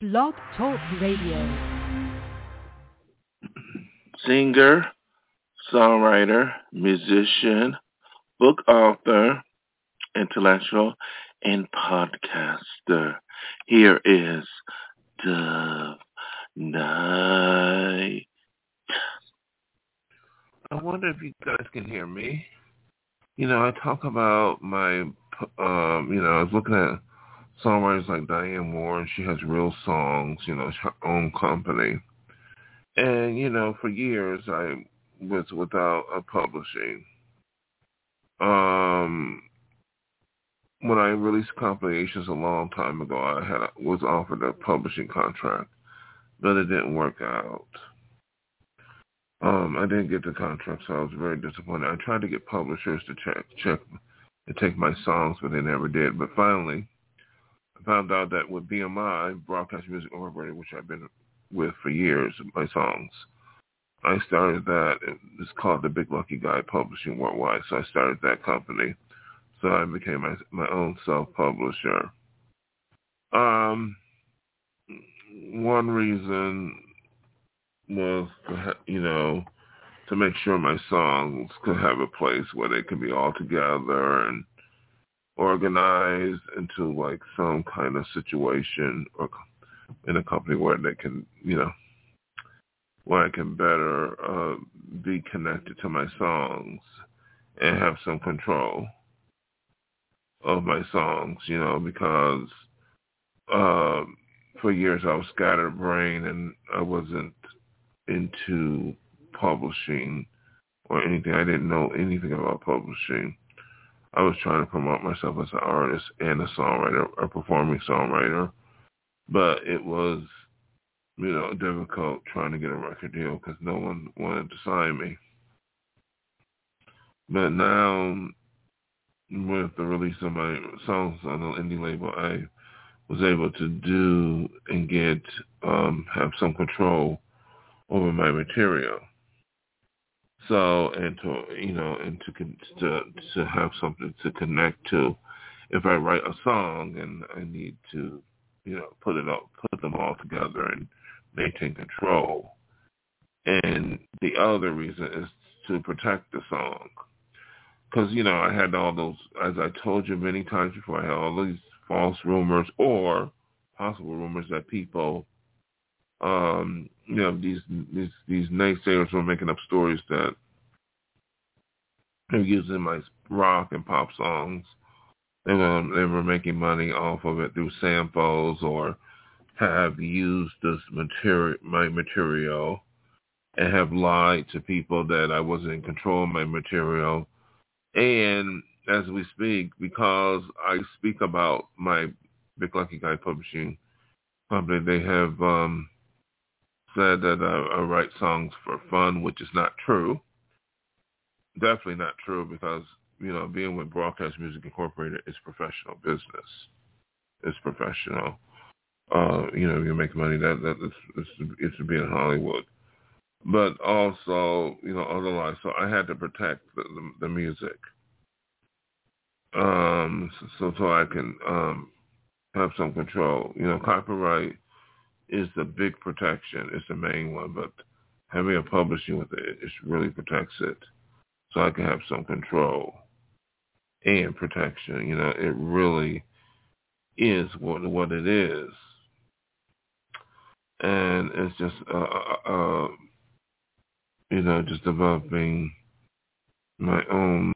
Blog Talk Radio. Singer, songwriter, musician, book author, intellectual, and podcaster. Here is Dove Night. I wonder if you guys can hear me. I talk about I was looking at songwriters like Diane Warren. She has real songs, it's her own company. And, for years I was without a publishing. When I released Compilations a long time ago, was offered a publishing contract, but it didn't work out. I didn't get the contract, so I was very disappointed. I tried to get publishers to check to take my songs, but they never did. But finally, I found out that with BMI, Broadcast Music Incorporated, which I've been with for years, my songs, I started that. It's called the Big Lucky Guy Publishing Worldwide. So I started that company. So I became my own self-publisher. One reason was to make sure my songs could have a place where they could be all together and organized into like some kind of situation or in a company where they can, where I can better be connected to my songs and have some control of my songs, because for years I was scatterbrained and I wasn't into publishing or anything. I didn't know anything about publishing. I was trying to promote myself as an artist and a songwriter, a performing songwriter, but it was, difficult trying to get a record deal because no one wanted to sign me. But now, with the release of my songs on the indie label, I was able to do and get, have some control over my material. So, and to have something to connect to. If I write a song and I need to, put them all together and maintain control. And the other reason is to protect the song. Because, I had all those, as I told you many times before, I had all these false rumors or possible rumors that people, these naysayers were making up stories that they're using my rock and pop songs. They were making money off of it through samples or have used my material and have lied to people that I wasn't in control of my material. And as we speak, because I speak about my Big Lucky Guy Publishing company, they have said that I write songs for fun, which is not true. Definitely not true because, being with Broadcast Music Incorporated is professional business. It's professional. You make money. It's to be in Hollywood. But also, otherwise, so I had to protect the music. So I can have some control. Copyright is the big protection. It's the main one, but having a publishing with it really protects it. So I can have some control and protection. It really is what it is. And it's just, just developing my own,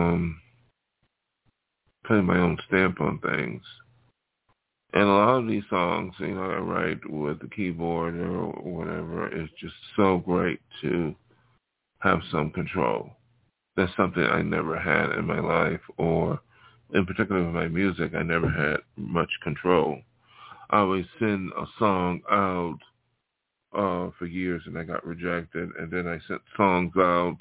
putting my own stamp on things. And a lot of these songs, I write with the keyboard or whatever. It's just so great to have some control. That's something I never had in my life, or in particular with my music, I never had much control. I always send a song out for years and I got rejected, and then I sent songs out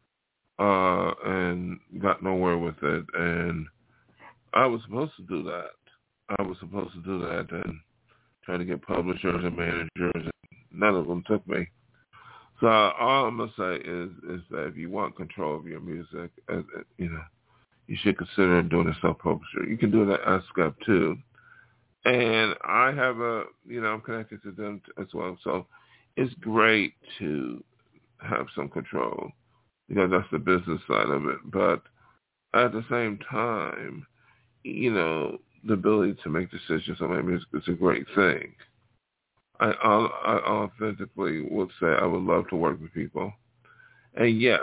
and got nowhere with it, and I was supposed to do that. And try to get publishers and managers, and none of them took me. So all I'm going to say is that if you want control of your music, you should consider doing a self-publisher. You can do that ASCAP too, And I have I'm connected to them as well. So it's great to have some control because that's the business side of it. But at the same time, the ability to make decisions, so maybe it's a great thing. I authentically would say I would love to work with people. And yes,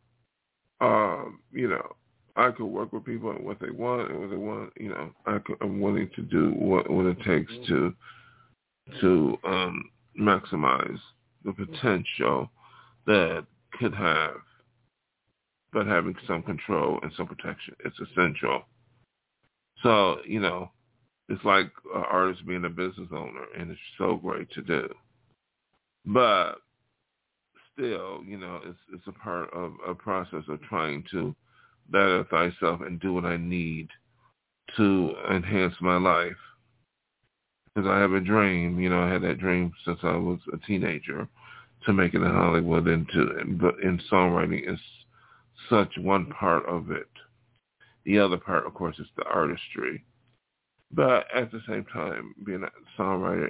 I could work with people and what they want and what they want. I'm willing to do what it takes to maximize the potential that could have, but having some control and some protection, it's essential. So, it's like an artist being a business owner, and it's so great to do. But still, it's a part of a process of trying to better thyself and do what I need to enhance my life. Because I have a dream, I had that dream since I was a teenager to make it in Hollywood, and songwriting is such one part of it. The other part, of course, is the artistry. But at the same time, being a songwriter,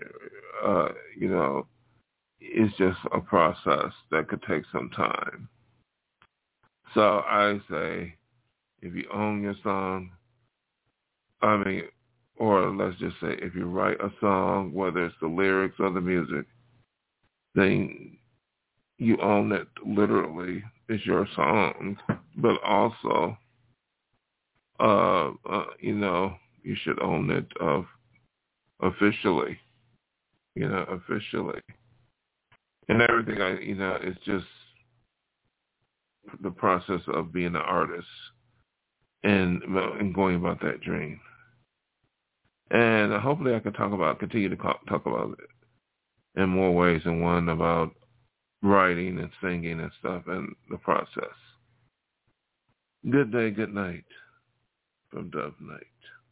is just a process that could take some time. So I say, if you own your song, or let's just say if you write a song, whether it's the lyrics or the music, then you own it literally. It's your song. But also, you should own it officially. Officially. And everything, it's just the process of being an artist and going about that dream. And hopefully I can continue to talk about it in more ways than one, about writing and singing and stuff and the process. Good day, good night from Dove Night.